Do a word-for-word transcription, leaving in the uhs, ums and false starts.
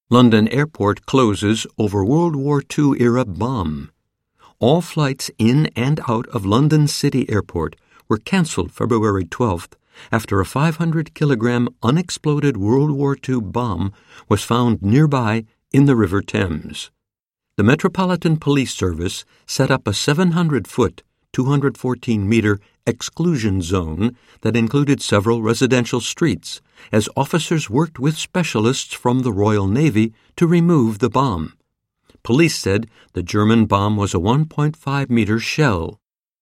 London Airport closes over World War Two-era bomb. All flights in and out of London City Airport were cancelled February twelfth after a five hundred kilogram unexploded World War Two bomb was found nearby in the River Thames. The Metropolitan Police Service set up a seven hundred foot, two hundred fourteen meter exclusion zone that included several residential streets as officers worked with specialists from the Royal Navy to remove the bomb. Police said the German bomb was a one point five meter shell.